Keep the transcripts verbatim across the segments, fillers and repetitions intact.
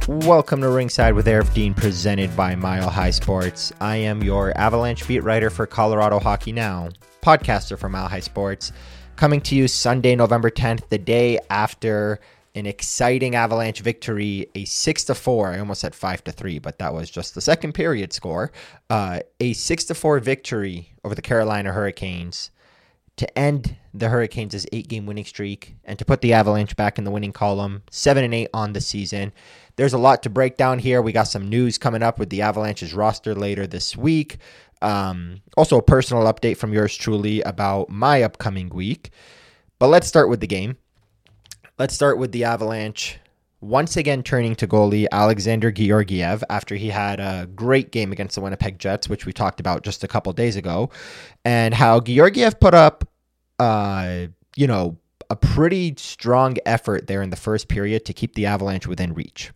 Welcome to Ringside with Arif Dean, presented by Mile High Sports. I am your Avalanche beat writer for Colorado Hockey Now, podcaster for Mile High Sports, coming to you Sunday, November tenth, the day after an exciting Avalanche victory, a six to four, I almost said five to three, but that was just the second period score, uh, a six to four victory over the Carolina Hurricanes to end the Hurricanes' eight-game winning streak and to put the Avalanche back in the winning column, seven and eight on the season. There's a lot to break down here. We got some news coming up with the Avalanche's roster later this week. Um, also, a personal update from yours truly about my upcoming week. But let's start with the game. Let's start with the Avalanche once again turning to goalie Alexander Georgiev after he had a great game against the Winnipeg Jets, which we talked about just a couple days ago, and how Georgiev put up, uh, you know, a pretty strong effort there in the first period to keep the Avalanche within reach.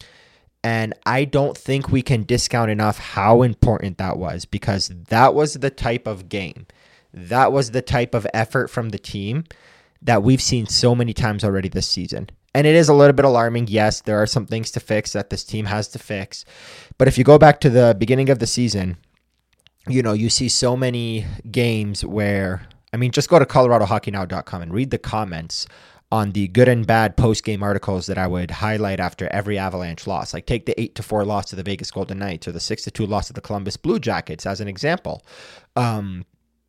And I don't think we can discount enough how important that was, because that was the type of game, that was the type of effort from the team that we've seen so many times already this season. And it is a little bit alarming. Yes, there are some things to fix that this team has to fix. But if you go back to the beginning of the season, you know, you see so many games where, I mean, just go to colorado hockey now dot com and read the comments on the good and bad post-game articles that I would highlight after every Avalanche loss. Like take the eight to four loss to the Vegas Golden Knights or the six to two loss to the Columbus Blue Jackets as an example. Um,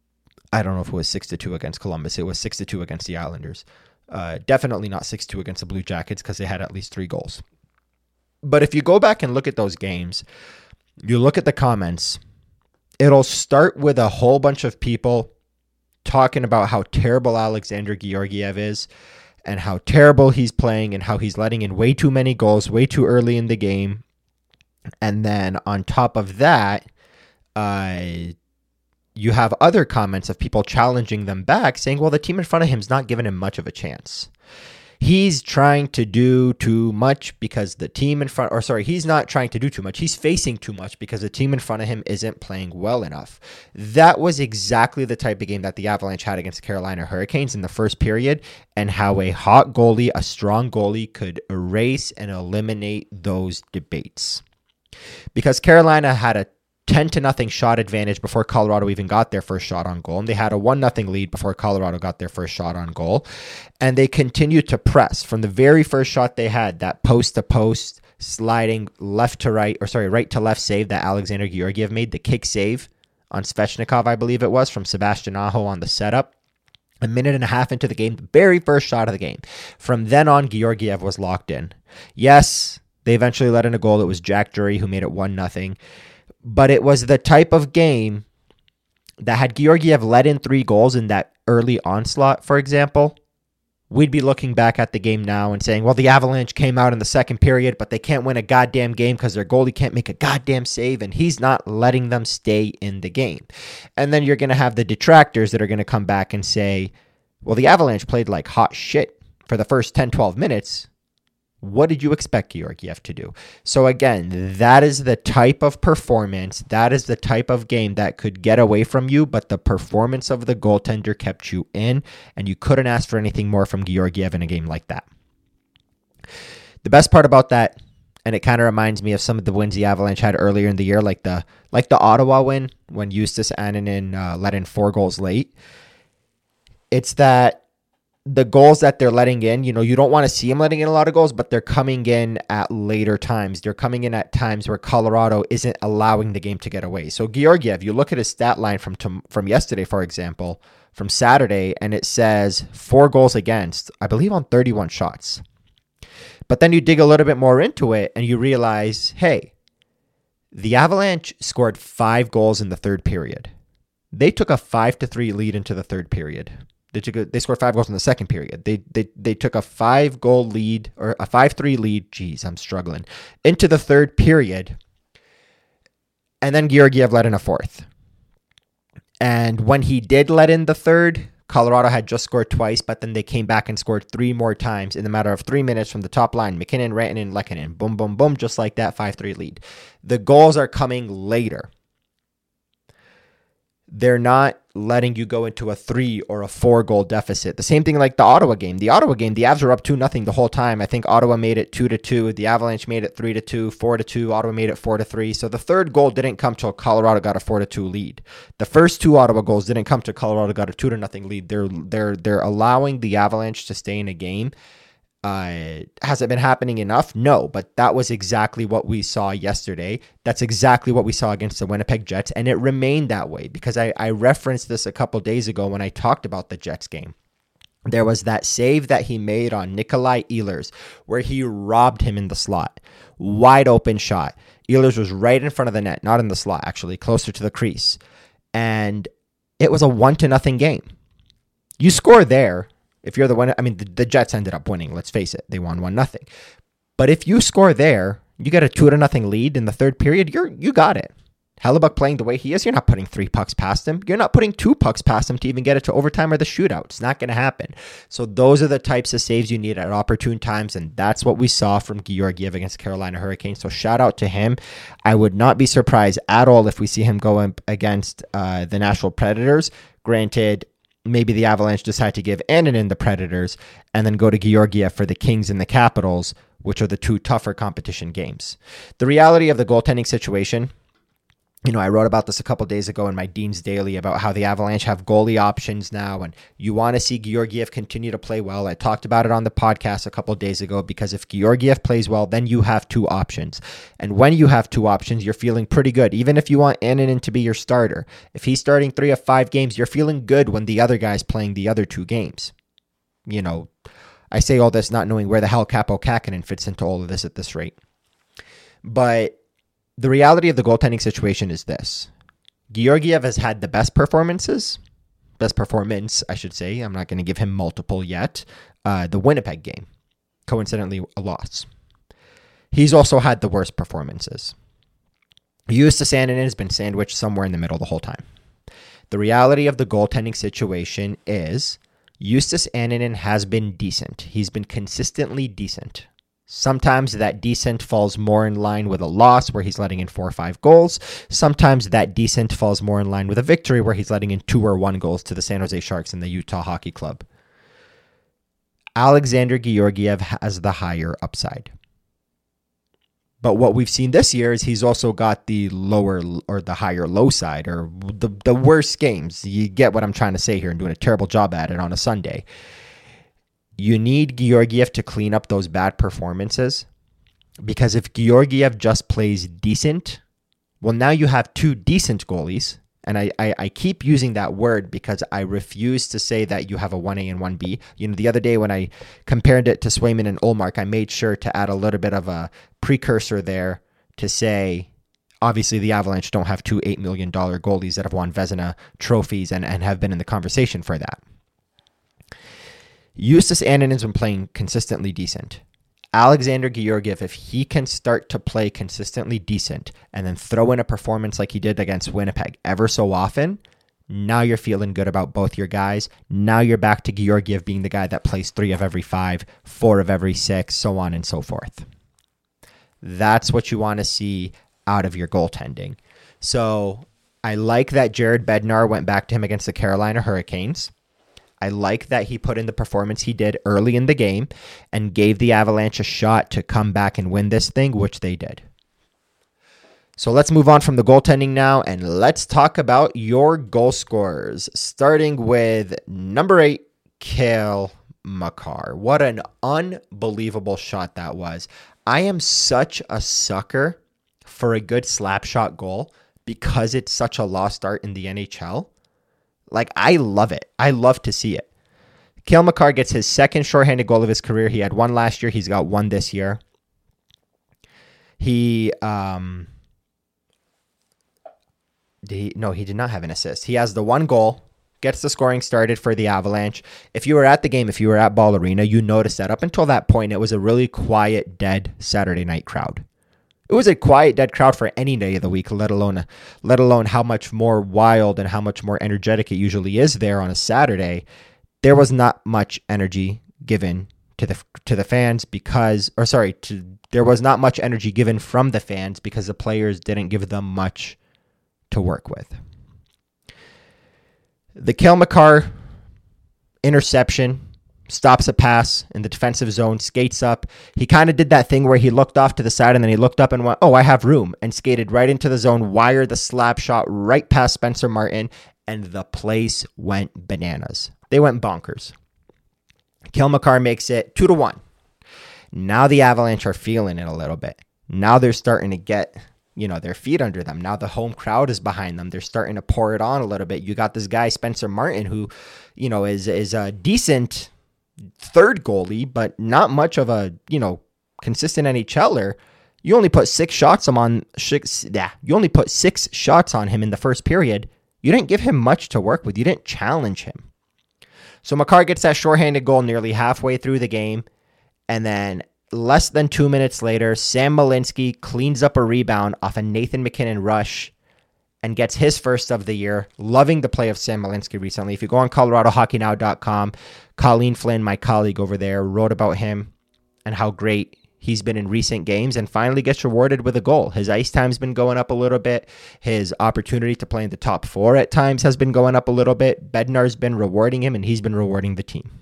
I don't know if it was six to two against Columbus. It was six to two against the Islanders. Uh, definitely not six to two against the Blue Jackets because they had at least three goals. But if you go back and look at those games, you look at the comments, it'll start with a whole bunch of people talking about how terrible Alexander Georgiev is and how terrible he's playing and how he's letting in way too many goals way too early in the game. And then on top of that, uh, you have other comments of people challenging them back saying, well, the team in front of him is not giving him much of a chance. He's trying to do too much because the team in front, or sorry, he's not trying to do too much. He's facing too much because the team in front of him isn't playing well enough. That was exactly the type of game that the Avalanche had against the Carolina Hurricanes in the first period, and how a hot goalie, a strong goalie, could erase and eliminate those debates. Because Carolina had a ten to nothing shot advantage before Colorado even got their first shot on goal. And they had a one nothing lead before Colorado got their first shot on goal. And they continued to press from the very first shot they had, that post to post sliding left to right, or sorry, right to left save that Alexander Georgiev made, the kick save on Svechnikov, I believe it was, from Sebastian Aho on the setup. A minute and a half into the game, the very first shot of the game. From then on, Georgiev was locked in. Yes, they eventually let in a goal. It was Jack Drury who made it one nothing. But it was the type of game that had Georgiev let in three goals in that early onslaught, for example, we'd be looking back at the game now and saying, well, the Avalanche came out in the second period, but they can't win a goddamn game because their goalie can't make a goddamn save, and he's not letting them stay in the game. And then you're going to have the detractors that are going to come back and say, well, the Avalanche played like hot shit for the first ten, twelve minutes. What did you expect Georgiev to do? So again, that is the type of performance, that is the type of game that could get away from you, but the performance of the goaltender kept you in, and you couldn't ask for anything more from Georgiev in a game like that. The best part about that, and it kind of reminds me of some of the wins the Avalanche had earlier in the year, like the like the Ottawa win when Justus Annunen uh, let in four goals late. It's that the goals that they're letting in, you know, you don't want to see them letting in a lot of goals, but they're coming in at later times. They're coming in at times where Colorado isn't allowing the game to get away. So Georgiev, you look at his stat line from from yesterday, for example, from Saturday, and it says four goals against, I believe on thirty-one shots. But then you dig a little bit more into it and you realize, hey, the Avalanche scored five goals in the third period. They took a five to three lead into the third period. They took a, they scored five goals in the second period. They they they took a five goal lead, or a five three lead. Jeez, I'm struggling. Into the third period. And then Georgiev let in a fourth. And when he did let in the third, Colorado had just scored twice, but then they came back and scored three more times in the matter of three minutes from the top line. McKinnon, Rantanen, Lehkonen. Boom, boom, boom, just like that, five three lead. The goals are coming later. They're not letting you go into a three or a four goal deficit. The same thing like the Ottawa game. The Ottawa game, the Avs were up two nothing the whole time. I think Ottawa made it two to two. The Avalanche made it three to two, four to two. Ottawa made it four to three. So the third goal didn't come till Colorado got a four to two lead. The first two Ottawa goals didn't come till Colorado got a two to nothing lead. They're they're they're allowing the Avalanche to stay in a game. Uh, has it been happening enough? No, but that was exactly what we saw yesterday. That's exactly what we saw against the Winnipeg Jets, and it remained that way because I, I referenced this a couple days ago when I talked about the Jets game. There was that save that he made on Nikolai Ehlers where he robbed him in the slot. Wide open shot. Ehlers was right in front of the net, not in the slot, actually, closer to the crease. And it was a one to nothing game. You score there. If you're the one, I mean, the, the Jets ended up winning. Let's face it, they won one nothing. But if you score there, you get a two to nothing lead in the third period. You're you got it. Hellebuyck playing the way he is, you're not putting three pucks past him. You're not putting two pucks past him to even get it to overtime or the shootout. It's not going to happen. So those are the types of saves you need at opportune times, and that's what we saw from Georgiev against Carolina Hurricanes. So shout out to him. I would not be surprised at all if we see him go up against uh, the Nashville Predators. Granted, maybe the Avalanche decide to give Annunen the Predators and then go to Georgiev for the Kings and the Capitals, which are the two tougher competition games. The reality of the goaltending situation, you know, I wrote about this a couple days ago in my Dean's Daily about how the Avalanche have goalie options now, and you want to see Georgiev continue to play well. I talked about it on the podcast a couple days ago because if Georgiev plays well, then you have two options. And when you have two options, you're feeling pretty good. Even if you want Annunen to be your starter, if he's starting three of five games, you're feeling good when the other guy's playing the other two games. You know, I say all this not knowing where the hell Kaapo Kähkönen fits into all of this at this rate. But the reality of the goaltending situation is this. Georgiev has had the best performances, best performance, I should say. I'm not going to give him multiple yet. Uh, the Winnipeg game, coincidentally, a loss. He's also had the worst performances. Justus Annunen has been sandwiched somewhere in the middle the whole time. The reality of the goaltending situation is Justus Annunen has been decent. He's been consistently decent. Sometimes that decent falls more in line with a loss where he's letting in four or five goals. Sometimes that decent falls more in line with a victory where he's letting in two or one goals to the San Jose Sharks and the Utah Hockey Club. Alexander Georgiev has the higher upside. But what we've seen this year is he's also got the lower or the higher low side or the, the worst games. You get what I'm trying to say here and doing a terrible job at it on a Sunday. You need Georgiev to clean up those bad performances because if Georgiev just plays decent, well, now you have two decent goalies. And I, I, I keep using that word because I refuse to say that you have a one A and one B. You know, the other day when I compared it to Swayman and Ullmark, I made sure to add a little bit of a precursor there to say, obviously the Avalanche don't have two eight million dollars goalies that have won Vezina trophies and, and have been in the conversation for that. Justus Annunen's been playing consistently decent. Alexander Georgiev, if he can start to play consistently decent and then throw in a performance like he did against Winnipeg ever so often, now you're feeling good about both your guys. Now you're back to Georgiev being the guy that plays three of every five, four of every six, so on and so forth. That's what you want to see out of your goaltending. So I like that Jared Bednar went back to him against the Carolina Hurricanes. I like that he put in the performance he did early in the game and gave the Avalanche a shot to come back and win this thing, which they did. So let's move on from the goaltending now, and let's talk about your goal scorers, starting with number eight, Cale Makar. What an unbelievable shot that was. I am such a sucker for a good slap shot goal because it's such a lost art in the N H L. Like, I love it. I love to see it. Cale Makar gets his second shorthanded goal of his career. He had one last year. He's got one this year. He, um, did he, no, he did not have an assist. He has the one goal, gets the scoring started for the Avalanche. If you were at the game, if you were at Ball Arena, you noticed that up until that point, it was a really quiet, dead Saturday night crowd. It was a quiet, dead crowd for any day of the week, let alone, let alone how much more wild and how much more energetic it usually is there on a Saturday. There was not much energy given to the to the fans because, or sorry, to, there was not much energy given from the fans because the players didn't give them much to work with. The Cale Makar interception stops a pass in the defensive zone, skates up. He kind of did that thing where he looked off to the side and then he looked up and went, oh, I have room, and skated right into the zone, wired the slap shot right past Spencer Martin, and the place went bananas. They went bonkers. Cale Makar makes it two to one. Now the Avalanche are feeling it a little bit. Now they're starting to get, you know, their feet under them. Now the home crowd is behind them. They're starting to pour it on a little bit. You got this guy, Spencer Martin, who, you know, is is a decent third goalie, but not much of a, you know, consistent NHLer. You only put six shots on six, yeah, you only put six shots on him in the first period. You didn't give him much to work with. You didn't challenge him. So Makar gets that shorthanded goal nearly halfway through the game, and then less than two minutes later, Sam Malinski cleans up a rebound off a Nathan MacKinnon rush and gets his first of the year. Loving the play of Sam Malinski recently. If you go on Colorado Hockey Now dot com, Colleen Flynn, my colleague over there, wrote about him and how great he's been in recent games, and finally gets rewarded with a goal. His ice time's been going up a little bit. His opportunity to play in the top four at times has been going up a little bit. Bednar's been rewarding him, and he's been rewarding the team.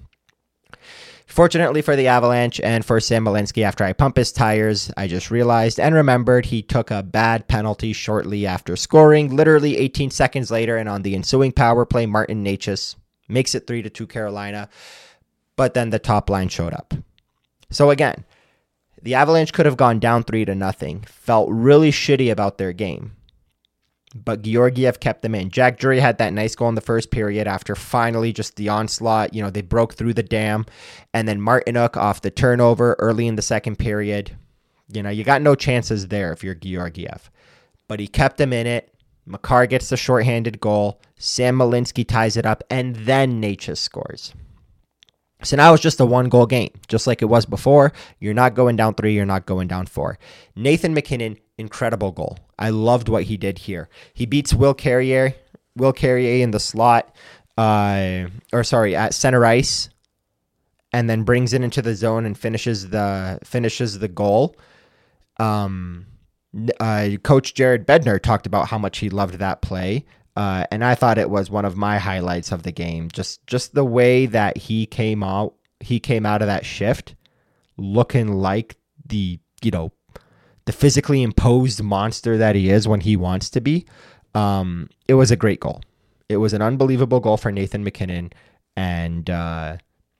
Fortunately for the Avalanche and for Sam Malinski, after I pump his tires, I just realized and remembered he took a bad penalty shortly after scoring, literally eighteen seconds later, and on the ensuing power play, Martin Necas makes it three to two Carolina, but then the top line showed up. So again, the Avalanche could have gone down three to nothing, felt really shitty about their game, but Georgiev kept them in. Jack Drury had that nice goal in the first period after finally just the onslaught. You know, they broke through the dam. And then Martinook off the turnover early in the second period. You know, you got no chances there if you're Georgiev. But he kept them in it. Makar gets the shorthanded goal. Sam Malinski ties it up. And then Necas scores. So now it's just a one-goal game, just like it was before. You're not going down three. You're not going down four. Nathan MacKinnon, incredible goal. I loved what he did here. He beats Will Carrier, Will Carrier in the slot, uh, or sorry, at center ice, and then brings it into the zone and finishes the finishes the goal. Um, uh, Coach Jared Bednar talked about how much he loved that play. Uh, and I thought it was one of my highlights of the game. Just just the way that he came out, he came out of that shift looking like the, you know, the physically imposed monster that he is when he wants to be. Um, it was a great goal. It was an unbelievable goal for Nathan MacKinnon, and uh,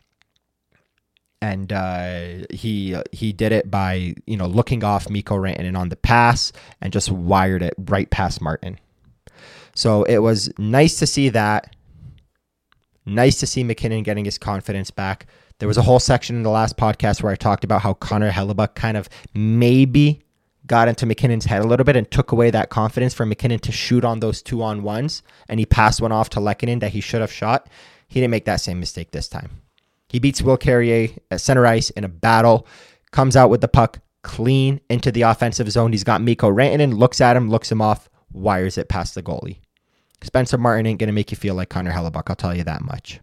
and uh, he he did it by, you know, looking off Mikko Rantanen on the pass and just wired it right past Martin. So it was nice to see that. Nice to see MacKinnon getting his confidence back. There was a whole section in the last podcast where I talked about how Connor Hellebuyck kind of maybe got into MacKinnon's head a little bit and took away that confidence for MacKinnon to shoot on those two-on-ones, and he passed one off to Lehkonen that he should have shot. He didn't make that same mistake this time. He beats Will Carrier at center ice in a battle, comes out with the puck clean into the offensive zone. He's got Mikko Rantanen, looks at him, looks him off, wires it past the goalie. Spencer Martin ain't going to make you feel like Connor Hellebuyck, I'll tell you that much.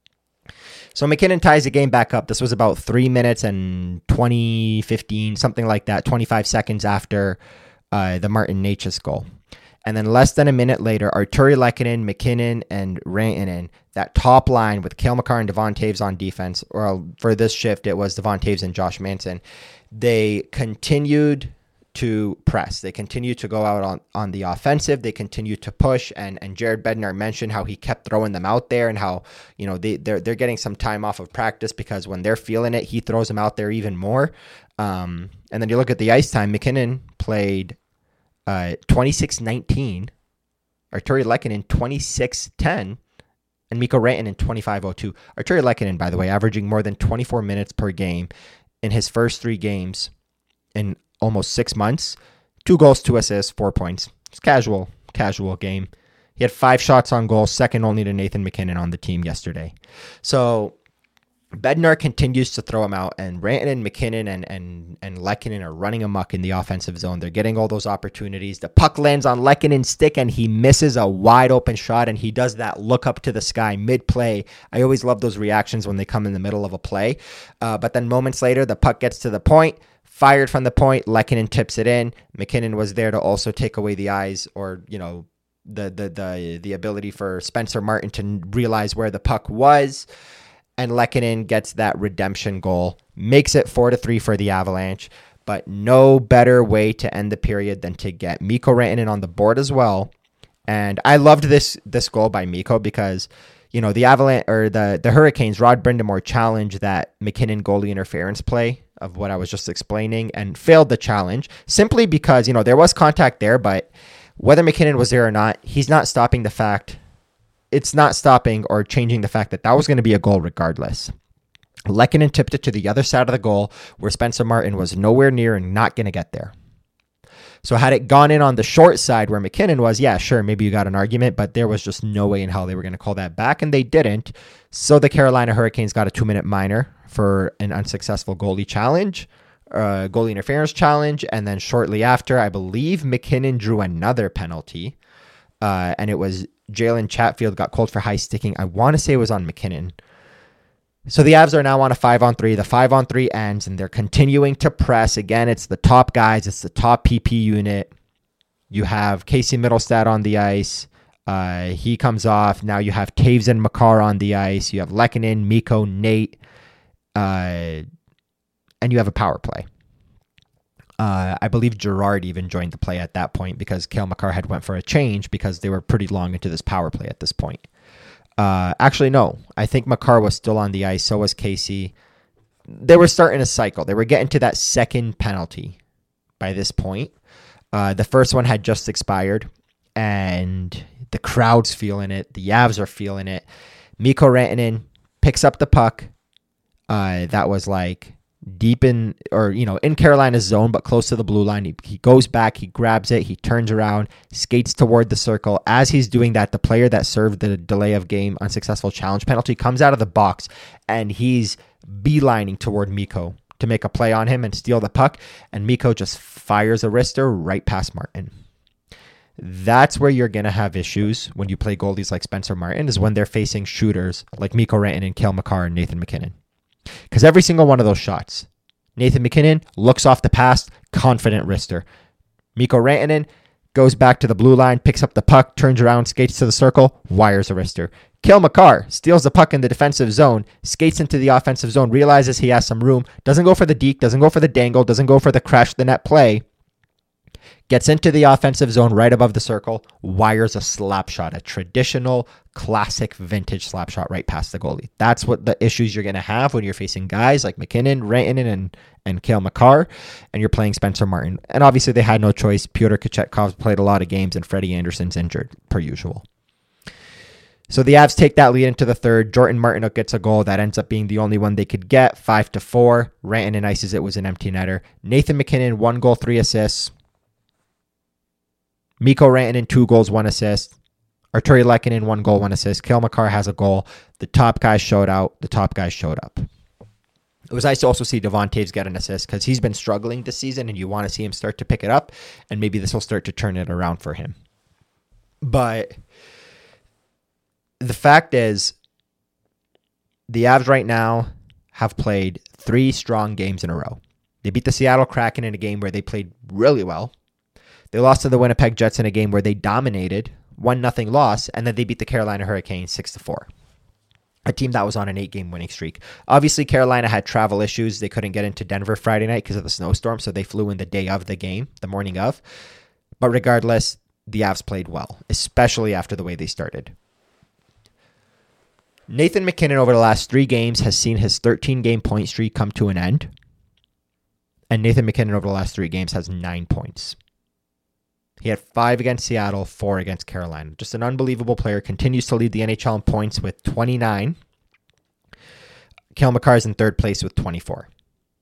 So MacKinnon ties the game back up. This was about three minutes and twenty, fifteen, something like that, twenty-five seconds after uh, the Martin Necas goal. And then less than a minute later, Artturi Lehkonen, MacKinnon, and Rantanen, that top line with Cale Makar and Devon Toews on defense, or for this shift, it was Devon Toews and Josh Manson, they continued to press. They continue to go out on, on the offensive. They continue to push. And, and Jared Bednar mentioned how he kept throwing them out there and how, you know, they, they're, they're getting some time off of practice because when they're feeling it, he throws them out there even more. Um, and then you look at the ice time, MacKinnon played uh, twenty-six nineteen, Artturi Lehkonen twenty-six ten, and Mikko Rantanen twenty-five oh two. Artturi Lehkonen, by the way, averaging more than twenty-four minutes per game in his first three games in almost six months, two goals, two assists, four points. It's casual, casual game. He had five shots on goal, second only to Nathan MacKinnon on the team yesterday. So Bednar continues to throw him out, and Rantanen, MacKinnon, and and and Lehkonen are running amok in the offensive zone. They're getting all those opportunities. The puck lands on Lehkonen's stick, and he misses a wide open shot, and he does that look up to the sky mid-play. I always love those reactions when they come in the middle of a play. Uh, but then moments later, the puck gets to the point, fired from the point, Lehkonen tips it in. MacKinnon was there to also take away the eyes or, you know, the the the the ability for Spencer Martin to realize where the puck was, and Lehkonen gets that redemption goal, makes it four to three for the Avalanche. But no better way to end the period than to get Mikko Rantanen on the board as well. And I loved this this goal by Mikko because, you know, the Avalanche or the the Hurricanes, Rod Brind'Amour challenged that MacKinnon goalie interference play of what I was just explaining and failed the challenge simply because, you know, there was contact there, but whether MacKinnon was there or not, he's not stopping the fact. It's not stopping or changing the fact that that was going to be a goal regardless. Lehkonen tipped it to the other side of the goal where Spencer Martin was nowhere near and not going to get there. So had it gone in on the short side where MacKinnon was, yeah, sure, maybe you got an argument, but there was just no way in hell they were going to call that back, and they didn't. So the Carolina Hurricanes got a two-minute minor for an unsuccessful goalie challenge. Uh, goalie interference challenge, and then shortly after, I believe MacKinnon drew another penalty, uh, and it was Jalen Chatfield got called for high sticking. I want to say it was on MacKinnon. So the Avs are now on a five-on-three. The five-on-three ends, and they're continuing to press. Again, it's the top guys. It's the top P P unit. You have Casey Middlestad on the ice. Uh, he comes off. Now you have Taves and Makar on the ice. You have Lehkonen, Mikko, Nate, uh, and you have a power play. Uh, I believe Gerard even joined the play at that point because Cale Makar had went for a change because they were pretty long into this power play at this point. Uh, actually, no. I think Makar was still on the ice. So was Casey. They were starting a cycle. They were getting to that second penalty by this point. Uh, the first one had just expired, and the crowd's feeling it. The Avs are feeling it. Mikko Rantanen picks up the puck. Uh, that was like deep in, or, you know, in Carolina's zone, but close to the blue line. He, he goes back, he grabs it, he turns around, skates toward the circle. As he's doing that, the player that served the delay of game unsuccessful challenge penalty comes out of the box, and he's beelining toward Mikko to make a play on him and steal the puck, and Mikko just fires a wrister right past Martin. That's where you're going to have issues when you play goalies like Spencer Martin, is when they're facing shooters like Mikko Rantanen, Cale Makar, and Nathan MacKinnon. Because every single one of those shots, Nathan MacKinnon looks off the pass, confident wrister. Mikko Rantanen goes back to the blue line, picks up the puck, turns around, skates to the circle, wires a wrister. Cale Makar steals the puck in the defensive zone, skates into the offensive zone, realizes he has some room, doesn't go for the deke, doesn't go for the dangle, doesn't go for the crash the net play, gets into the offensive zone right above the circle, wires a slap shot, a traditional, classic, vintage slap shot right past the goalie. That's what the issues you're going to have when you're facing guys like MacKinnon, Rantanen, and, and Cale Makar, and you're playing Spencer Martin. And obviously they had no choice. Pyotr Kochetkov played a lot of games, and Freddie Anderson's injured, per usual. So the Avs take that lead into the third. Jordan Martinook gets a goal that ends up being the only one they could get, five to four. Rantanen ices it, was an empty netter. Nathan MacKinnon, one goal, three assists. Mikko Rantanen, two goals, one assist. Artturi Lehkonen, one goal, one assist. Cale Makar has a goal. The top guys showed out. The top guys showed up. It was nice to also see Devon Toews get an assist because he's been struggling this season, and you want to see him start to pick it up, and maybe this will start to turn it around for him. But the fact is, the Avs right now have played three strong games in a row. They beat the Seattle Kraken in a game where they played really well. They lost to the Winnipeg Jets in a game where they dominated, one nothing loss, and then they beat the Carolina Hurricanes six to four. A team that was on an eight-game winning streak. Obviously, Carolina had travel issues. They couldn't get into Denver Friday night because of the snowstorm, so they flew in the day of the game, the morning of. But regardless, the Avs played well, especially after the way they started. Nathan MacKinnon over the last three games has seen his thirteen-game point streak come to an end. And Nathan MacKinnon over the last three games has nine points. He had five against Seattle, four against Carolina. Just an unbelievable player. Continues to lead the N H L in points with twenty-nine. Cale Makar is in third place with twenty-four.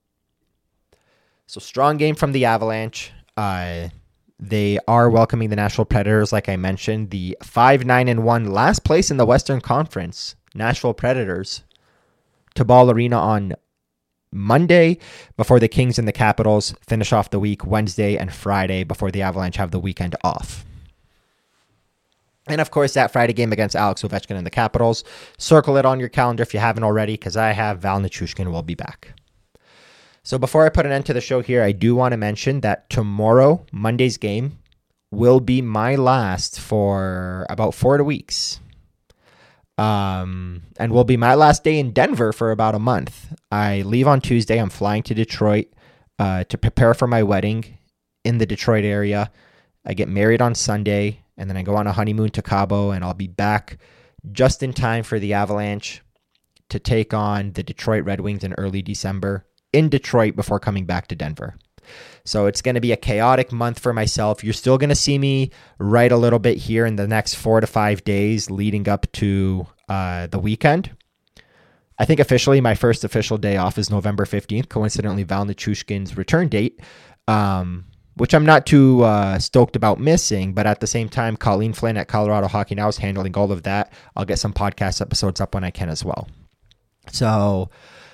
So strong game from the Avalanche. Uh, they are welcoming the Nashville Predators, like I mentioned. The five nine and one last place in the Western Conference, Nashville Predators, to Ball Arena on Monday before the Kings and the Capitals finish off the week Wednesday and Friday before the Avalanche have the weekend off. And of course, that Friday game against Alex Ovechkin and the Capitals. Circle it on your calendar if you haven't already, because I have Val Nichushkin will be back. So before I put an end to the show here, I do want to mention that tomorrow, Monday's game, will be my last for about four weeks. Um, and will be my last day in Denver for about a month. I leave on Tuesday. I'm flying to Detroit uh, to prepare for my wedding in the Detroit area. I get married on Sunday, and then I go on a honeymoon to Cabo, and I'll be back just in time for the Avalanche to take on the Detroit Red Wings in early December in Detroit before coming back to Denver. So it's going to be a chaotic month for myself. You're still going to see me write a little bit here in the next four to five days leading up to uh, the weekend. I think officially my first official day off is November fifteenth, coincidentally Val Nichushkin's return date, um, which I'm not too uh, stoked about missing. But at the same time, Colleen Flynn at Colorado Hockey Now is handling all of that. I'll get some podcast episodes up when I can as well. So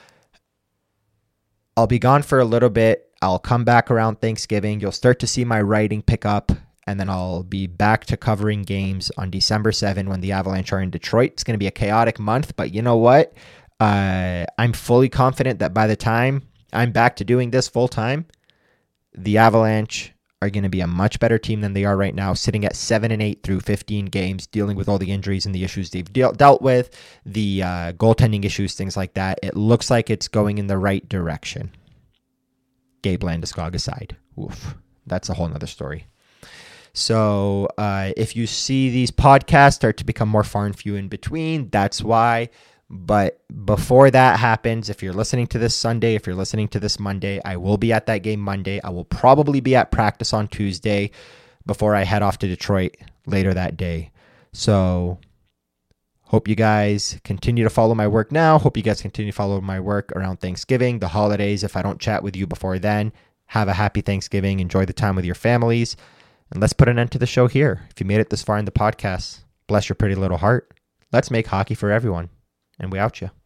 I'll be gone for a little bit. I'll come back around Thanksgiving. You'll start to see my writing pick up, and then I'll be back to covering games on December seventh when the Avalanche are in Detroit. It's going to be a chaotic month, but you know what? Uh, I'm fully confident that by the time I'm back to doing this full time, the Avalanche are going to be a much better team than they are right now, sitting at seven and eight through fifteen games, dealing with all the injuries and the issues they've de- dealt with, the uh, goaltending issues, things like that. It looks like it's going in the right direction. Gabe Landeskog aside. Oof, that's a whole nother story. So uh, if you see these podcasts start to become more far and few in between, that's why. But before that happens, if you're listening to this Sunday, if you're listening to this Monday, I will be at that game Monday. I will probably be at practice on Tuesday before I head off to Detroit later that day. So hope you guys continue to follow my work now. Hope you guys continue to follow my work around Thanksgiving, the holidays. If I don't chat with you before then, have a happy Thanksgiving. Enjoy the time with your families. And let's put an end to the show here. If you made it this far in the podcast, bless your pretty little heart. Let's make hockey for everyone. And we out you.